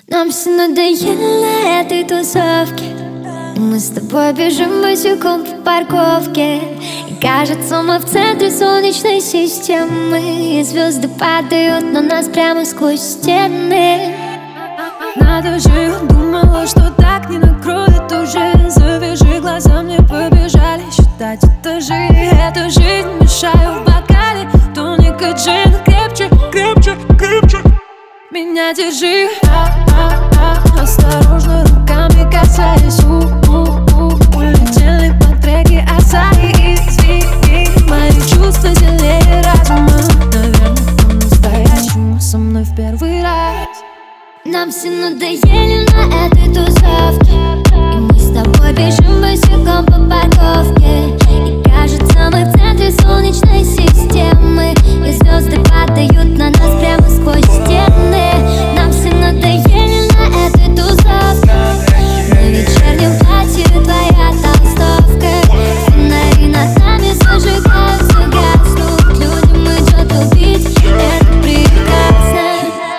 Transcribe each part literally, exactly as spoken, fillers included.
Нам все надоело на этой тусовке, и мы с тобой бежим босиком по парковке. И кажется, мы в центре солнечной системы, и звезды падают на нас прямо сквозь стены. Надо же, думала, что так не накроет уже. Завяжи глаза, мне побежали считать этажи. Эта жизнь мешаю в бокале тоника джин. Крепче, крепче, крепче меня держи. А-а-а, осторожно руками касаясь. У-у-у, улетели по треке Асаи. Извини, мои чувства сильнее разума. Наверное, по-настоящему со мной в первый раз. Нам все надоели на этой тусовке, и мы с тобой бежим босиком по парковке. И кажется, мы в центре солнечной системы, и звезды падают на нас прямо сквозь стены. Нам все надоели на этой тусовке. На вечернем платье твоя толстовка. Фонари над нами зажигаются, гаснут. Людям идет убить, это прекрасно.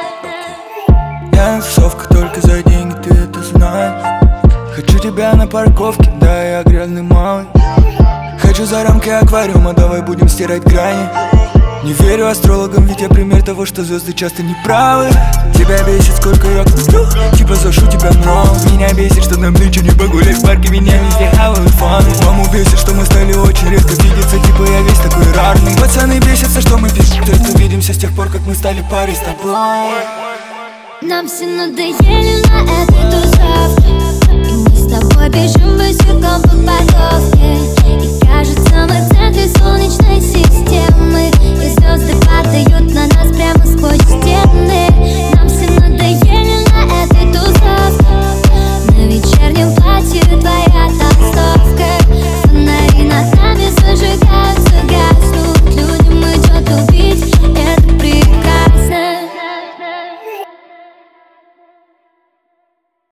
Я тусовка только за деньги, ты это знаешь. Хочу тебя на парковке, да, я грязный малый. Хочу за рамки аквариума, давай будем стирать грани. Не верю астрологам, ведь я пример того, что звезды часто не правы. Тебя бесит, сколько я куплю, типа зашу тебя, но меня бесит, что нам нынче не погулять в парке, меня везде хавают фаны. Маму бесит, что мы стали очень редко видеться, типа я весь такой рарный. Пацаны бесятся, что мы пишем, только видимся с тех пор, как мы стали парой с тобой. Нам все надоели на этой тусовке, и мы с тобой бежим босиком по парковке. И кажется, мы в центре солнечной системы, и звезды падают на нас прямо сквозь стены.